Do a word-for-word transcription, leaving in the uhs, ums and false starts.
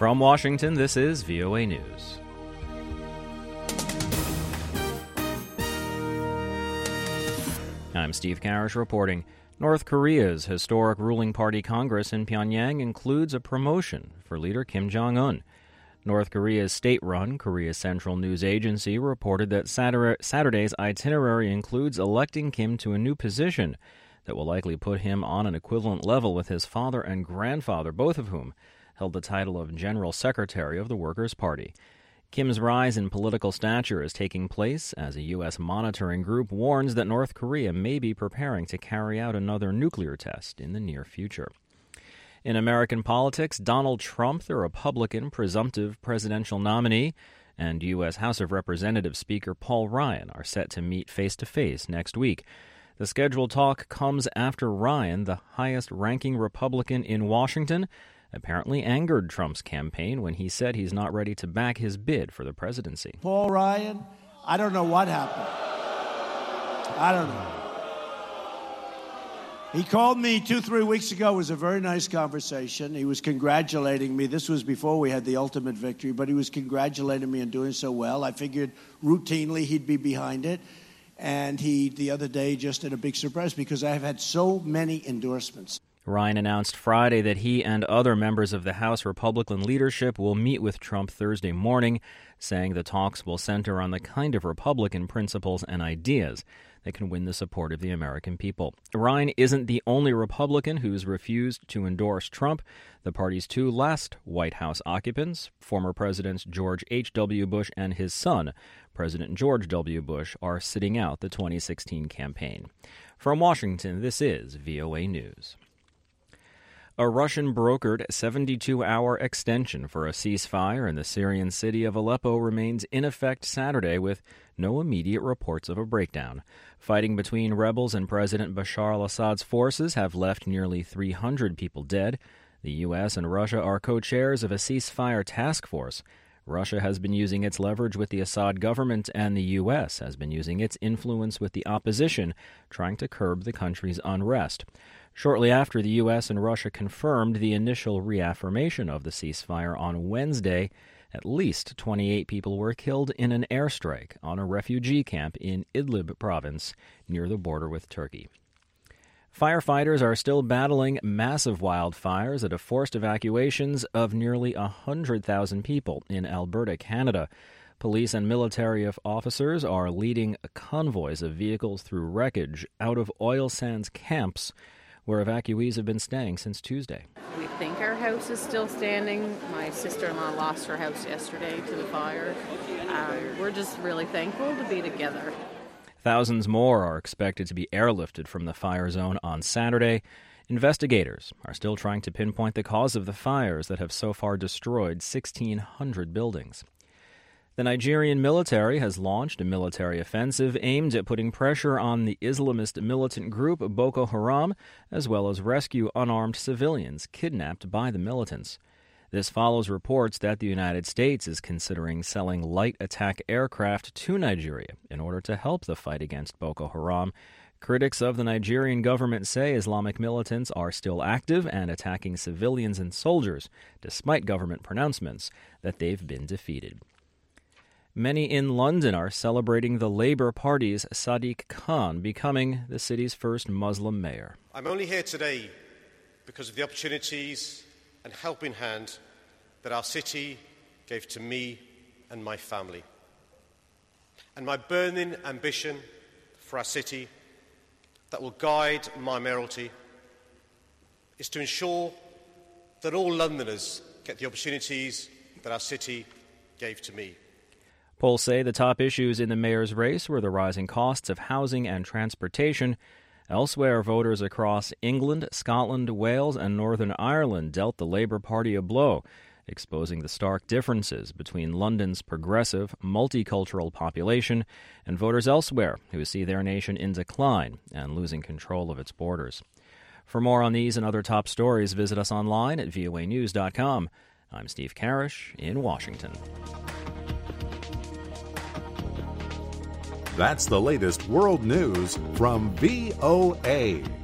From Washington, this is V O A News. I'm Steve Karish reporting. North Korea's historic ruling party Congress in Pyongyang includes a promotion for leader Kim Jong-un. North Korea's state-run Korea Central News Agency reported that Saturday's itinerary includes electing Kim to a new position that will likely put him on an equivalent level with his father and grandfather, both of whom held the title of General Secretary of the Workers' Party. Kim's rise in political stature is taking place as a U S monitoring group warns that North Korea may be preparing to carry out another nuclear test in the near future. In American politics, Donald Trump, the Republican presumptive presidential nominee, and U S House of Representatives Speaker Paul Ryan are set to meet face-to-face next week. The scheduled talk comes after Ryan, the highest-ranking Republican in Washington, apparently angered Trump's campaign when he said he's not ready to back his bid for the presidency. Paul Ryan, I don't know what happened. I don't know. He called me two, three weeks ago. It was a very nice conversation. He was congratulating me. This was before we had the ultimate victory, but he was congratulating me on doing so well. I figured routinely he'd be behind it. And he, the other day, just did a big surprise because I have had so many endorsements. Ryan announced Friday that he and other members of the House Republican leadership will meet with Trump Thursday morning, saying the talks will center on the kind of Republican principles and ideas that can win the support of the American people. Ryan isn't the only Republican who's refused to endorse Trump. The party's two last White House occupants, former Presidents George H W. Bush and his son, President George W. Bush, are sitting out the twenty sixteen campaign. From Washington, this is V O A News. A Russian-brokered seventy-two hour extension for a ceasefire in the Syrian city of Aleppo remains in effect Saturday with no immediate reports of a breakdown. Fighting between rebels and President Bashar al-Assad's forces have left nearly three hundred people dead. The U S and Russia are co-chairs of a ceasefire task force. Russia has been using its leverage with the Assad government, and the U S has been using its influence with the opposition, trying to curb the country's unrest. Shortly after the U S and Russia confirmed the initial reaffirmation of the ceasefire on Wednesday, at least twenty-eight people were killed in an airstrike on a refugee camp in Idlib province near the border with Turkey. Firefighters are still battling massive wildfires that have forced evacuations of nearly one hundred thousand people in Alberta, Canada. Police and military officers are leading convoys of vehicles through wreckage out of oil sands camps where evacuees have been staying since Tuesday. We think our house is still standing. My sister-in-law lost her house yesterday to the fire. Um, we're just really thankful to be together. Thousands more are expected to be airlifted from the fire zone on Saturday. Investigators are still trying to pinpoint the cause of the fires that have so far destroyed sixteen hundred buildings. The Nigerian military has launched a military offensive aimed at putting pressure on the Islamist militant group Boko Haram, as well as rescue unarmed civilians kidnapped by the militants. This follows reports that the United States is considering selling light attack aircraft to Nigeria in order to help the fight against Boko Haram. Critics of the Nigerian government say Islamic militants are still active and attacking civilians and soldiers, despite government pronouncements that they've been defeated. Many in London are celebrating the Labour Party's Sadiq Khan becoming the city's first Muslim mayor. I'm only here today because of the opportunities and helping hand that our city gave to me and my family. And my burning ambition for our city that will guide my mayoralty is to ensure that all Londoners get the opportunities that our city gave to me. Polls say the top issues in the mayor's race were the rising costs of housing and transportation. Elsewhere, voters across England, Scotland, Wales, and Northern Ireland dealt the Labour Party a blow, exposing the stark differences between London's progressive, multicultural population and voters elsewhere who see their nation in decline and losing control of its borders. For more on these and other top stories, visit us online at V O A news dot com. I'm Steve Karish in Washington. That's the latest world news from V O A.